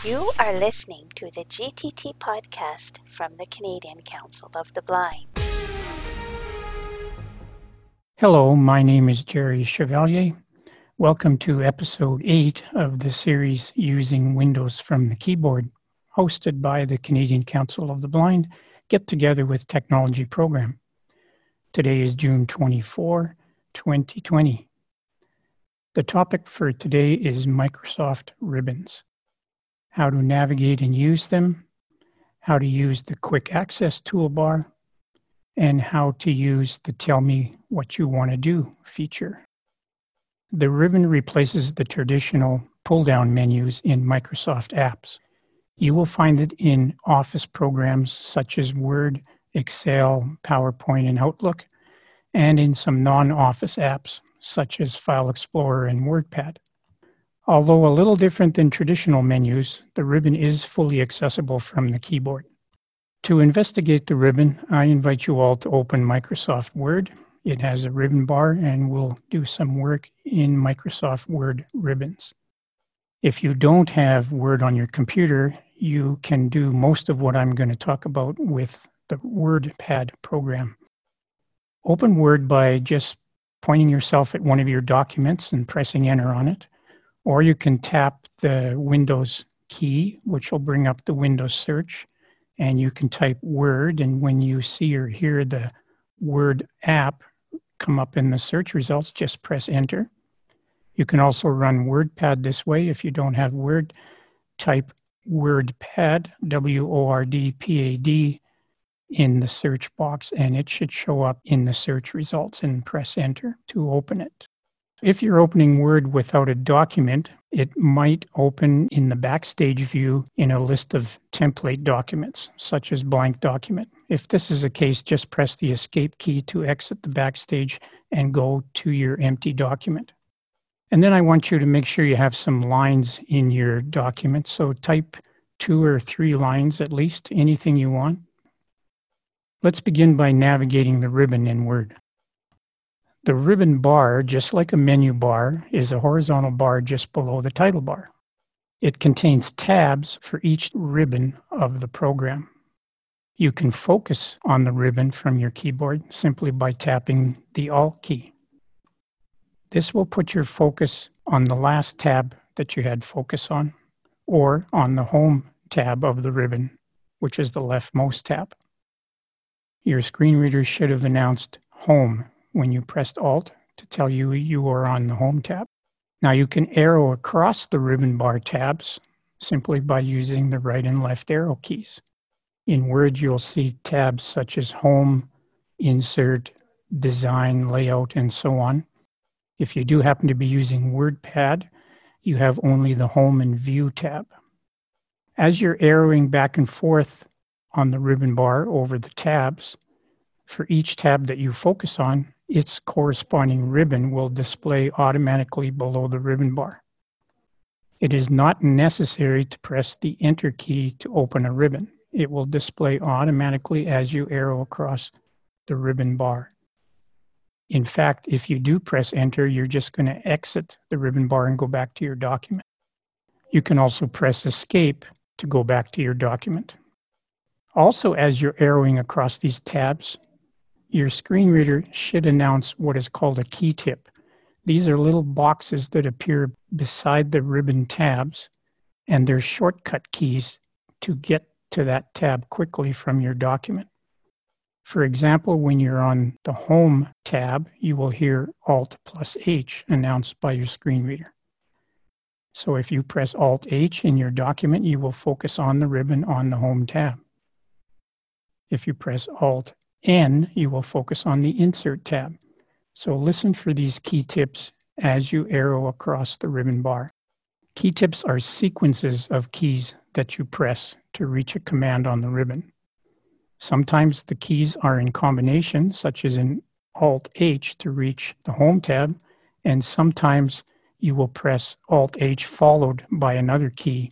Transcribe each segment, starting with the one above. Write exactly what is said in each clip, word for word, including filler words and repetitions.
You are listening to the G T T podcast from the Canadian Council of the Blind. Hello, my name is Jerry Chevalier. Welcome to episode eight of the series Using Windows from the Keyboard, hosted by the Canadian Council of the Blind Get Together with Technology program. Today is June twenty-fourth, twenty twenty. The topic for today is Microsoft Ribbons. How to navigate and use them, how to use the quick access toolbar, and how to use the Tell Me What You Want to Do feature. The ribbon replaces the traditional pull-down menus in Microsoft apps. You will find it in Office programs such as Word, Excel, PowerPoint, and Outlook, and in some non-Office apps such as File Explorer and WordPad. Although a little different than traditional menus, the ribbon is fully accessible from the keyboard. To investigate the ribbon, I invite you all to open Microsoft Word. It has a ribbon bar and we'll do some work in Microsoft Word ribbons. If you don't have Word on your computer, you can do most of what I'm going to talk about with the WordPad program. Open Word by just pointing yourself at one of your documents and pressing Enter on it. Or you can tap the Windows key, which will bring up the Windows search, and you can type Word, and when you see or hear the Word app come up in the search results, just press Enter. You can also run WordPad this way. If you don't have Word, type WordPad, W O R D P A D, in the search box, and it should show up in the search results, and press Enter to open it. If you're opening Word without a document, it might open in the Backstage view in a list of template documents, such as blank document. If this is the case, just press the Escape key to exit the Backstage and go to your empty document. And then I want you to make sure you have some lines in your document, so type two or three lines at least, anything you want. Let's begin by navigating the ribbon in Word. The ribbon bar, just like a menu bar, is a horizontal bar just below the title bar. It contains tabs for each ribbon of the program. You can focus on the ribbon from your keyboard simply by tapping the Alt key. This will put your focus on the last tab that you had focus on, or on the Home tab of the ribbon, which is the leftmost tab. Your screen reader should have announced Home when you pressed Alt to tell you you are on the Home tab. Now you can arrow across the ribbon bar tabs simply by using the right and left arrow keys. In Word, you'll see tabs such as Home, Insert, Design, Layout, and so on. If you do happen to be using WordPad, you have only the Home and View tab. As you're arrowing back and forth on the ribbon bar over the tabs, for each tab that you focus on, its corresponding ribbon will display automatically below the ribbon bar. It is not necessary to press the Enter key to open a ribbon. It will display automatically as you arrow across the ribbon bar. In fact, if you do press Enter, you're just going to exit the ribbon bar and go back to your document. You can also press Escape to go back to your document. Also, as you're arrowing across these tabs, your screen reader should announce what is called a key tip. These are little boxes that appear beside the ribbon tabs, and they're shortcut keys to get to that tab quickly from your document. For example, when you're on the Home tab, you will hear Alt plus H announced by your screen reader. So if you press Alt H in your document, you will focus on the ribbon on the Home tab. If you press Alt N, you will focus on the Insert tab. So listen for these key tips as you arrow across the ribbon bar. Key tips are sequences of keys that you press to reach a command on the ribbon. Sometimes the keys are in combination, such as in Alt H to reach the Home tab, and sometimes you will press Alt H followed by another key.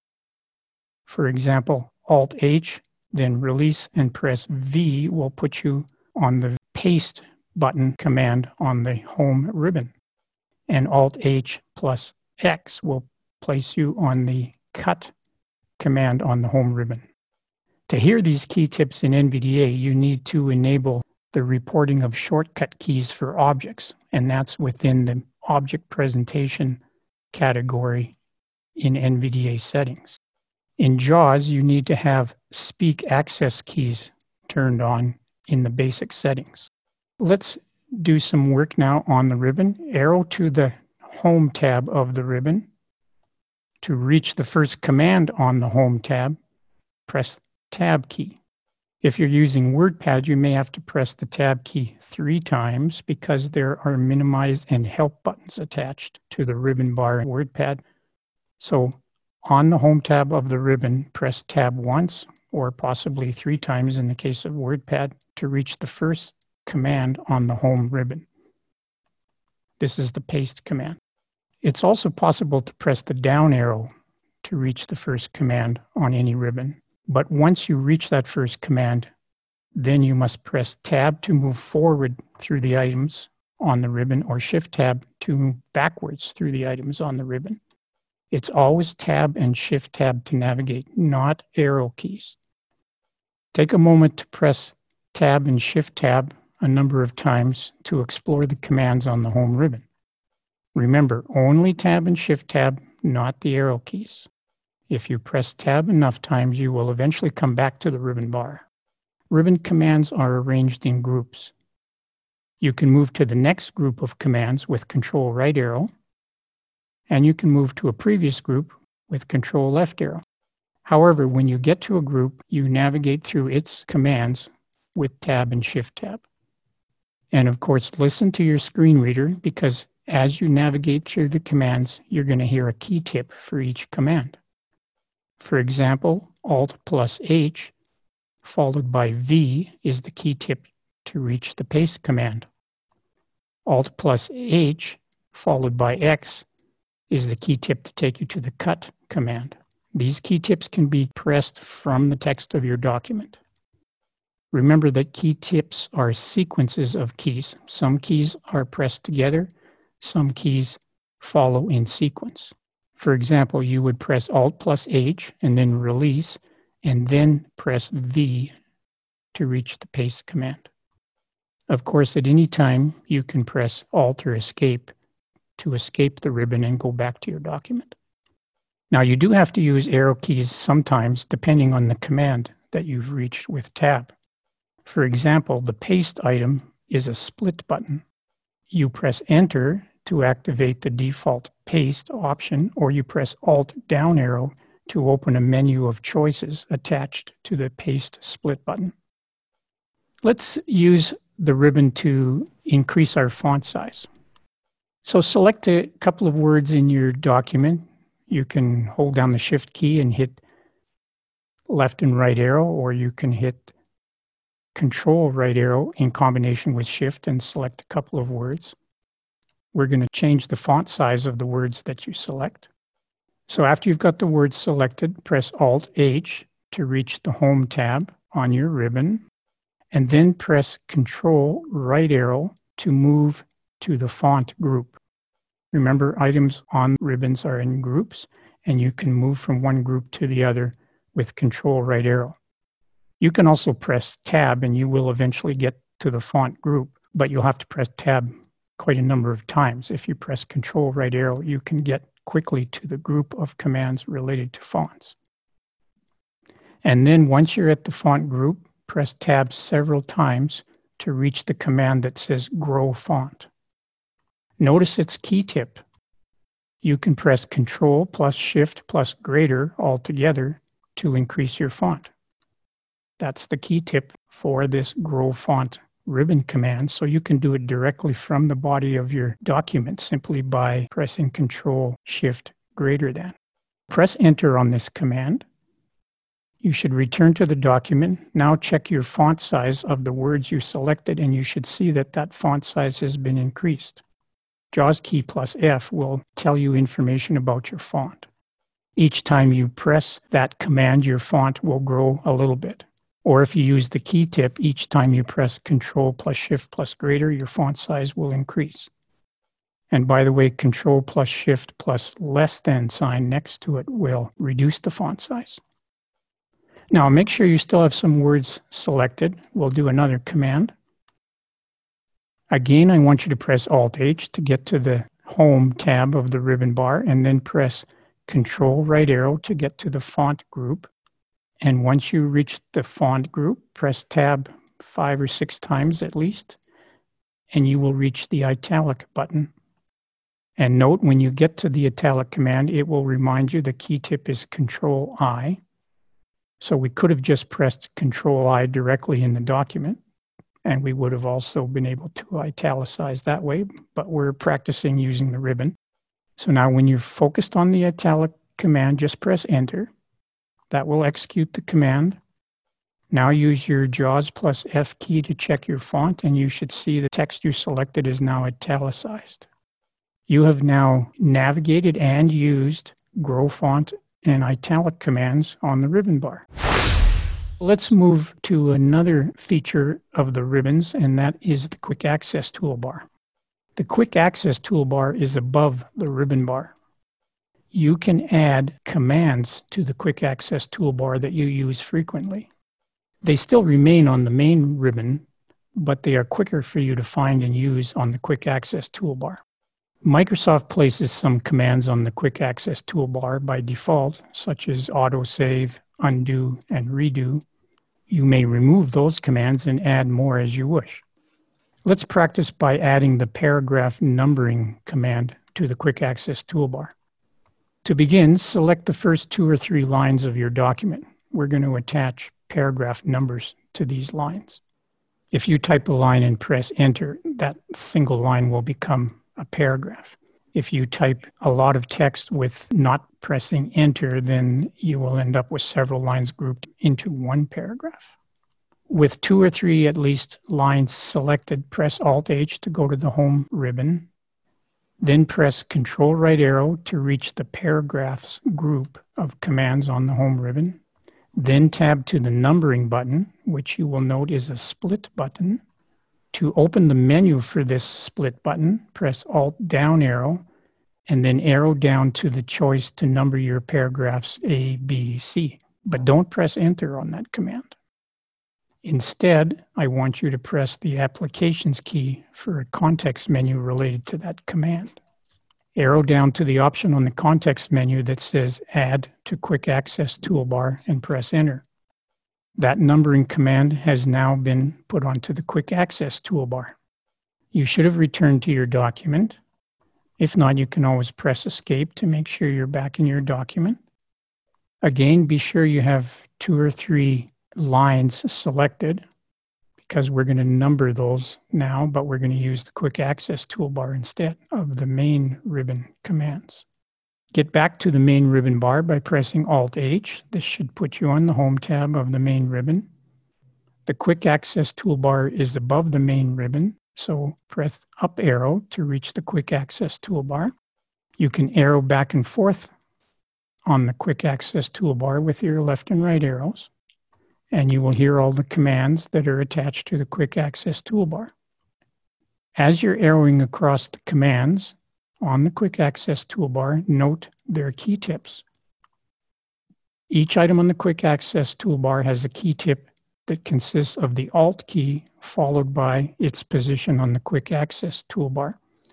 For example, Alt H, then release and press V will put you on the Paste button command on the Home ribbon. And Alt H plus X will place you on the Cut command on the home ribbon. To hear these key tips in N V D A, you need to enable the reporting of shortcut keys for objects, and that's within the object presentation category in N V D A settings. In JAWS, you need to have speak access keys turned on in the basic settings. Let's do some work now on the ribbon. Arrow to the Home tab of the ribbon. To reach the first command on the Home tab, press Tab key. If you're using WordPad, you may have to press the Tab key three times because there are Minimize and Help buttons attached to the ribbon bar in WordPad. So on the Home tab of the ribbon, press Tab once or possibly three times in the case of WordPad to reach the first command on the Home ribbon. This is the paste command. It's also possible to press the down arrow to reach the first command on any ribbon. But once you reach that first command, then you must press Tab to move forward through the items on the ribbon or Shift Tab to move backwards through the items on the ribbon. It's always Tab and Shift Tab to navigate, not arrow keys. Take a moment to press Tab and Shift Tab a number of times to explore the commands on the home ribbon. Remember, only Tab and Shift Tab, not the arrow keys. If you press Tab enough times, you will eventually come back to the ribbon bar. Ribbon commands are arranged in groups. You can move to the next group of commands with Control right arrow, and you can move to a previous group with Control left arrow. However, when you get to a group, you navigate through its commands with Tab and Shift Tab. And of course, listen to your screen reader because as you navigate through the commands, you're going to hear a key tip for each command. For example, Alt plus H followed by V is the key tip to reach the paste command. Alt plus H followed by X is the key tip to take you to the cut command. These key tips can be pressed from the text of your document. Remember that key tips are sequences of keys. Some keys are pressed together. Some keys follow in sequence. For example, you would press Alt plus H and then release, and then press V to reach the paste command. Of course, at any time, you can press Alt or Escape to escape the ribbon and go back to your document. Now, you do have to use arrow keys sometimes, depending on the command that you've reached with Tab. For example, the paste item is a split button. You press Enter to activate the default paste option, or you press Alt down arrow to open a menu of choices attached to the paste split button. Let's use the ribbon to increase our font size. So select a couple of words in your document. You can hold down the Shift key and hit left and right arrow, or you can hit Control right arrow in combination with Shift and select a couple of words. We're going to change the font size of the words that you select. So after you've got the words selected, press Alt H to reach the Home tab on your ribbon, and then press Control right arrow to move to the font group. Remember, items on ribbons are in groups, and you can move from one group to the other with Control right arrow. You can also press Tab, and you will eventually get to the font group, but you'll have to press Tab quite a number of times. If you press Control right arrow, you can get quickly to the group of commands related to fonts. And then once you're at the font group, press Tab several times to reach the command that says Grow Font. Notice its key tip. You can press Control plus Shift plus Greater all together to increase your font. That's the key tip for this Grow Font ribbon command, so you can do it directly from the body of your document simply by pressing Control Shift Greater than. Press Enter on this command. You should return to the document. Now check your font size of the words you selected, and you should see that that font size has been increased. JAWS key plus F will tell you information about your font. Each time you press that command, your font will grow a little bit. Or if you use the key tip, each time you press Control plus Shift plus Greater, your font size will increase. And by the way, Control plus Shift plus less than sign next to it will reduce the font size. Now make sure you still have some words selected. We'll do another command. Again, I want you to press Alt-H to get to the Home tab of the ribbon bar, and then press Control right arrow to get to the font group. And once you reach the font group, press Tab five or six times at least, and you will reach the italic button. And note, when you get to the italic command, it will remind you the key tip is Control I. So we could have just pressed Control I directly in the document, and we would have also been able to italicize that way, but we're practicing using the ribbon. So now when you're focused on the italic command, just press Enter. That will execute the command. Now use your JAWS plus F key to check your font, and you should see the text you selected is now italicized. You have now navigated and used Grow Font and Italic commands on the ribbon bar. Let's move to another feature of the ribbons, and that is the Quick Access toolbar. The Quick Access toolbar is above the ribbon bar. You can add commands to the Quick Access toolbar that you use frequently. They still remain on the main ribbon, but they are quicker for you to find and use on the Quick Access toolbar. Microsoft places some commands on the Quick Access toolbar by default, such as autosave, undo, and redo. You may remove those commands and add more as you wish. Let's practice by adding the paragraph numbering command to the Quick Access toolbar. To begin, select the first two or three lines of your document. We're going to attach paragraph numbers to these lines. If you type a line and press Enter, that single line will become a paragraph. If you type a lot of text with not pressing Enter, then you will end up with several lines grouped into one paragraph. With two or three at least lines selected, press Alt-H to go to the Home ribbon. Then press Control right arrow to reach the paragraphs group of commands on the Home ribbon. Then tab to the Numbering button, which you will note is a split button. To open the menu for this split button, press Alt down arrow, and then arrow down to the choice to number your paragraphs A, B, C. But don't press Enter on that command. Instead, I want you to press the Applications key for a context menu related to that command. Arrow down to the option on the context menu that says Add to Quick Access Toolbar and press Enter. That numbering command has now been put onto the Quick Access toolbar. You should have returned to your document. If not, you can always press Escape to make sure you're back in your document. Again, be sure you have two or three lines selected, because we're going to number those now, but we're going to use the Quick Access toolbar instead of the main ribbon commands. Get back to the main ribbon bar by pressing Alt-H. This should put you on the Home tab of the main ribbon. The Quick Access toolbar is above the main ribbon, so press up arrow to reach the Quick Access toolbar. You can arrow back and forth on the Quick Access toolbar with your left and right arrows, and you will hear all the commands that are attached to the Quick Access toolbar. As you're arrowing across the commands on the Quick Access toolbar, note their key tips. Each item on the Quick Access toolbar has a key tip that consists of the Alt key followed by its position on the Quick Access toolbar.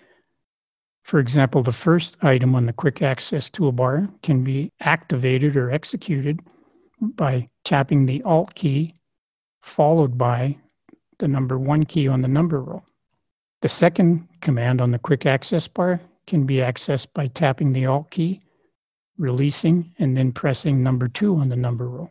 For example, the first item on the Quick Access toolbar can be activated or executed by tapping the Alt key followed by the number one key on the number row. The second command on the Quick Access bar can be accessed by tapping the Alt key, releasing, and then pressing number two on the number row.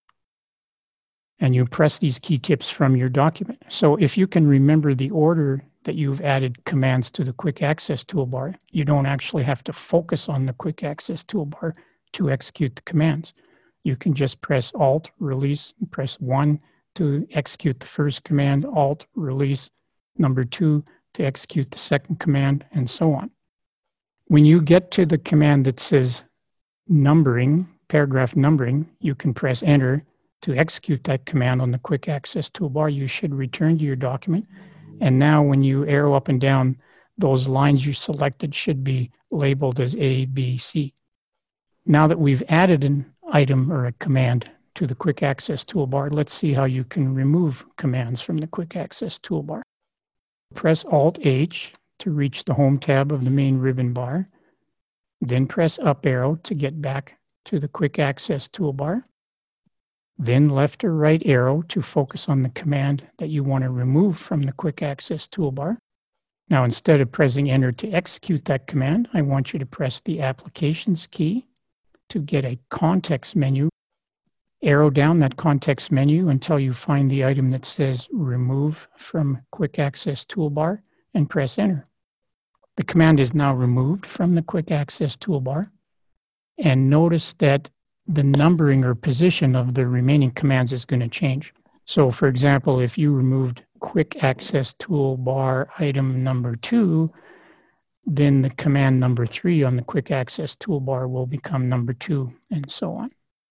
And you press these key tips from your document. So if you can remember the order that you've added commands to the Quick Access toolbar, you don't actually have to focus on the Quick Access toolbar to execute the commands. You can just press Alt, release, and press one to execute the first command, Alt, release, number two to execute the second command, and so on. When you get to the command that says numbering, paragraph numbering, you can press Enter to execute that command on the Quick Access toolbar. You should return to your document. And now when you arrow up and down, those lines you selected should be labeled as A, B, C. Now that we've added an item or a command to the Quick Access toolbar, let's see how you can remove commands from the Quick Access toolbar. Press Alt-H to reach the Home tab of the main ribbon bar. Then press up arrow to get back to the Quick Access toolbar. Then left or right arrow to focus on the command that you want to remove from the Quick Access toolbar. Now, instead of pressing Enter to execute that command, I want you to press the Applications key to get a context menu. Arrow down that context menu until you find the item that says Remove from Quick Access toolbar and press Enter. The command is now removed from the Quick Access toolbar. And notice that the numbering or position of the remaining commands is going to change. So, for example, if you removed Quick Access toolbar item number two, then the command number three on the Quick Access toolbar will become number two, and so on.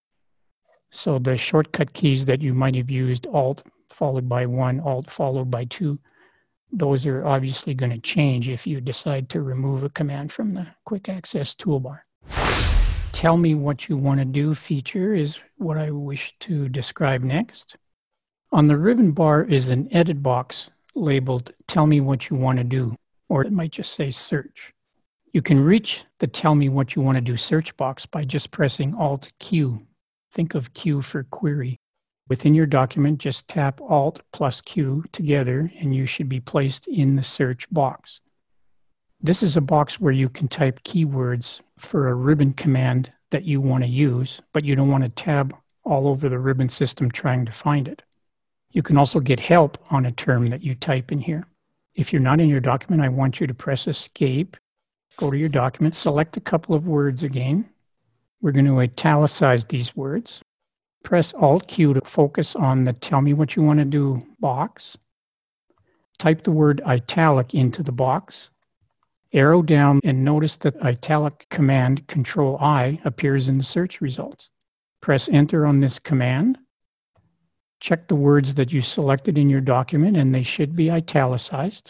So the shortcut keys that you might have used, Alt followed by one, Alt followed by two, those are obviously going to change if you decide to remove a command from the Quick Access toolbar. Tell me what you want to do feature is what I wish to describe next. On the ribbon bar is an edit box labeled Tell me what you want to do, or it might just say search. You can reach the Tell me what you want to do search box by just pressing Alt Q. Think of Q for query. Within your document, just tap Alt plus Q together and you should be placed in the search box. This is a box where you can type keywords for a ribbon command that you want to use, but you don't want to tab all over the ribbon system trying to find it. You can also get help on a term that you type in here. If you're not in your document, I want you to press Escape, go to your document, select a couple of words again. We're going to italicize these words. Press Alt-Q to focus on the Tell me what you want to do box. Type the word italic into the box. Arrow down and notice that italic command Control I appears in the search results. Press Enter on this command. Check the words that you selected in your document and they should be italicized.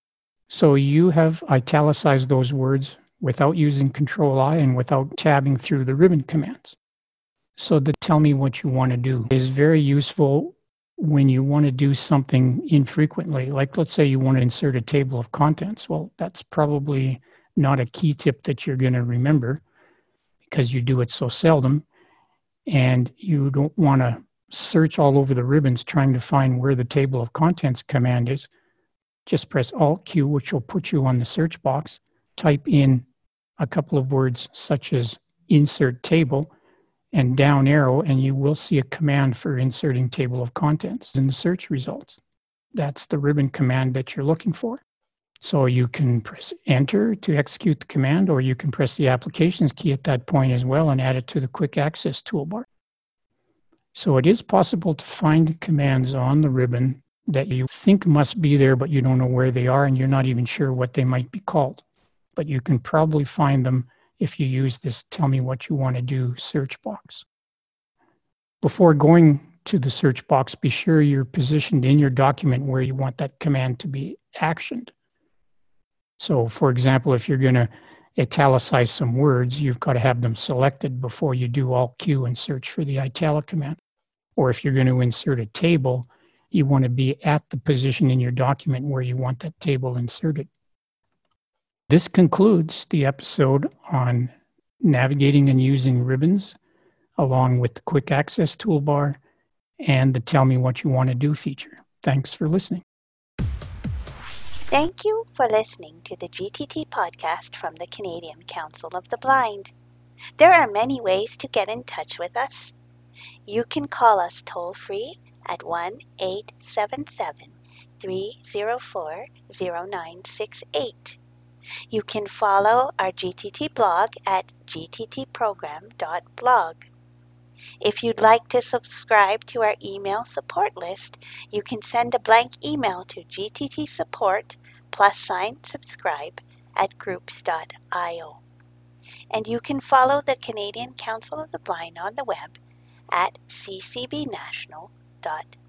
So you have italicized those words without using Control I and without tabbing through the ribbon commands. So the Tell me what you want to do is very useful when you want to do something infrequently. Like let's say you want to insert a table of contents. Well, that's probably not a key tip that you're going to remember because you do it so seldom and you don't want to search all over the ribbons trying to find where the table of contents command is. Just press Alt-Q, which will put you on the search box. Type in a couple of words such as insert table and down arrow, and you will see a command for inserting table of contents in the search results. That's the ribbon command that you're looking for. So you can press Enter to execute the command, or you can press the Applications key at that point as well and add it to the Quick Access toolbar. So it is possible to find commands on the ribbon that you think must be there, but you don't know where they are, and you're not even sure what they might be called. But you can probably find them if you use this Tell me what you want to do search box. Before going to the search box, be sure you're positioned in your document where you want that command to be actioned. So for example, if you're going to italicize some words, you've got to have them selected before you do Alt-Q and search for the italic command. Or if you're going to insert a table, you want to be at the position in your document where you want that table inserted. This concludes the episode on navigating and using ribbons, along with the Quick Access toolbar and the Tell me what you want to do feature. Thanks for listening. Thank you for listening to the G T T podcast from the Canadian Council of the Blind. There are many ways to get in touch with us. You can call us toll-free at one eight seven seven, three zero four, zero nine six eight. You can follow our G T T blog at g t t program dot blog. If you'd like to subscribe to our email support list, you can send a blank email to gttsupport plus sign subscribe at groups dot i o. And you can follow the Canadian Council of the Blind on the web at c c b national dot